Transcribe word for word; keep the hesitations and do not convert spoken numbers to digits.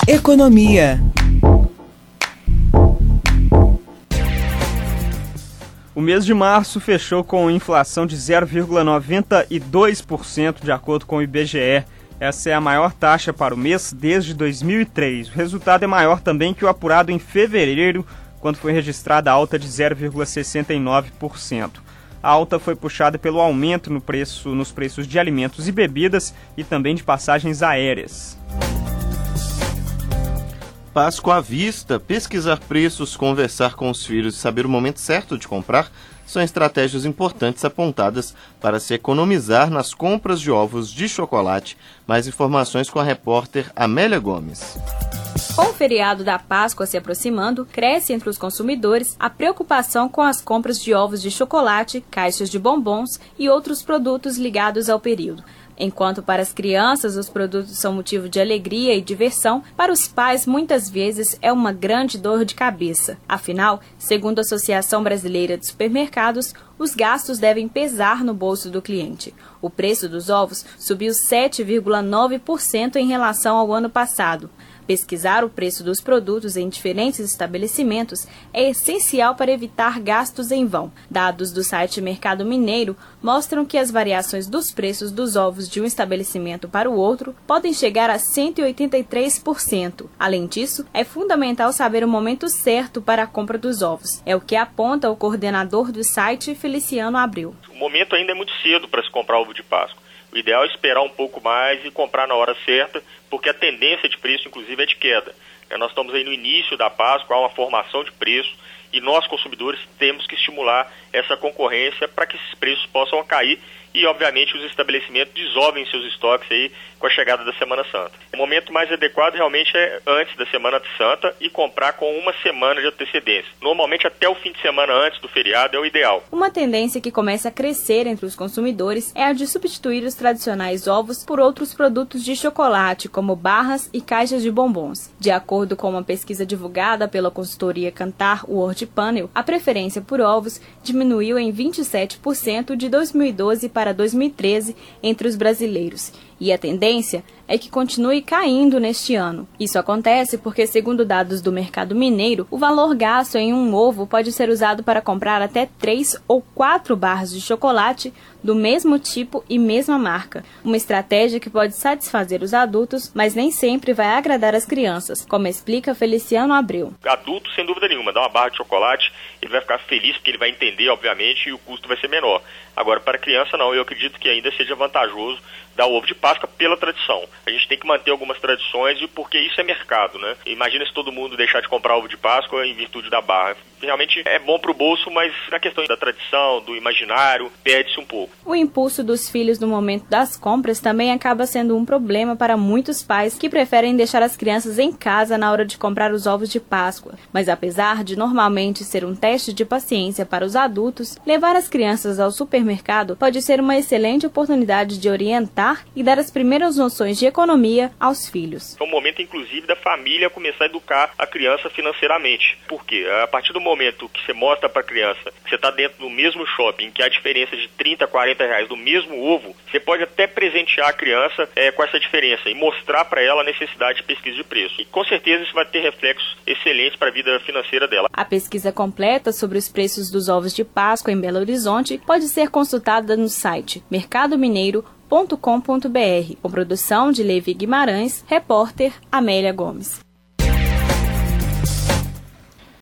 Economia. O mês de março fechou com inflação de zero vírgula noventa e dois por cento, de acordo com o I B G E. Essa é a maior taxa para o mês desde dois mil e três. O resultado é maior também que o apurado em fevereiro, quando foi registrada a alta de zero vírgula sessenta e nove por cento. A alta foi puxada pelo aumento no preço, nos preços de alimentos e bebidas e também de passagens aéreas. Páscoa à vista, pesquisar preços, conversar com os filhos e saber o momento certo de comprar são estratégias importantes apontadas para se economizar nas compras de ovos de chocolate. Mais informações com a repórter Amélia Gomes. Com o feriado da Páscoa se aproximando, cresce entre os consumidores a preocupação com as compras de ovos de chocolate, caixas de bombons e outros produtos ligados ao período. Enquanto para as crianças os produtos são motivo de alegria e diversão, para os pais muitas vezes é uma grande dor de cabeça. Afinal, segundo a Associação Brasileira de Supermercados, os gastos devem pesar no bolso do cliente. O preço dos ovos subiu sete vírgula nove por cento em relação ao ano passado. Pesquisar o preço dos produtos em diferentes estabelecimentos é essencial para evitar gastos em vão. Dados do site Mercado Mineiro mostram que as variações dos preços dos ovos de um estabelecimento para o outro podem chegar a cento e oitenta e três por cento. Além disso, é fundamental saber o momento certo para a compra dos ovos. É o que aponta o coordenador do site, Feliciano Abreu. O momento ainda é muito cedo para se comprar ovo de Páscoa. O ideal é esperar um pouco mais e comprar na hora certa, porque a tendência de preço, inclusive, é de queda. Nós estamos aí no início da Páscoa, há uma formação de preço e nós, consumidores, temos que estimular essa concorrência para que esses preços possam cair e, obviamente, os estabelecimentos desovem seus estoques aí com a chegada da Semana Santa. O momento mais adequado realmente é antes da Semana Santa e comprar com uma semana de antecedência. Normalmente até o fim de semana antes do feriado é o ideal. Uma tendência que começa a crescer entre os consumidores é a de substituir os tradicionais ovos por outros produtos de chocolate, como barras e caixas de bombons. De acordo com uma pesquisa divulgada pela consultoria Kantar World Panel, a preferência por ovos diminuiu em vinte e sete por cento de dois mil e doze para dois mil e treze entre os brasileiros. E a tendência é que continue caindo neste ano. Isso acontece porque, segundo dados do Mercado Mineiro, o valor gasto em um ovo pode ser usado para comprar até três ou quatro barras de chocolate do mesmo tipo e mesma marca. Uma estratégia que pode satisfazer os adultos, mas nem sempre vai agradar as crianças, como explica Feliciano Abreu. Adulto, sem dúvida nenhuma, dá uma barra de chocolate, ele vai ficar feliz porque ele vai entender, obviamente, e o custo vai ser menor. Agora, para a criança, não. Eu acredito que ainda seja vantajoso dar o ovo de Páscoa pela tradição. A gente tem que manter algumas tradições e porque isso é mercado, né? Imagina se todo mundo deixar de comprar ovo de Páscoa em virtude da barra. Realmente é bom para o bolso, mas na questão da tradição, do imaginário, perde-se um pouco. O impulso dos filhos no momento das compras também acaba sendo um problema para muitos pais que preferem deixar as crianças em casa na hora de comprar os ovos de Páscoa. Mas apesar de normalmente ser um teste de paciência para os adultos, levar as crianças ao supermercado pode ser uma excelente oportunidade de orientar e dar as primeiras noções de economia aos filhos. É um momento, inclusive, da família começar a educar a criança financeiramente. Por quê? A partir do momento que você mostra para a criança que você está dentro do mesmo shopping, que há diferença de trinta, quarenta reais do mesmo ovo, você pode até presentear a criança é, com essa diferença e mostrar para ela a necessidade de pesquisa de preço. E com certeza isso vai ter reflexos excelentes para a vida financeira dela. A pesquisa completa sobre os preços dos ovos de Páscoa em Belo Horizonte pode ser consultada no site mercado mineiro ponto com ponto br, com produção de Levi Guimarães, repórter Amélia Gomes.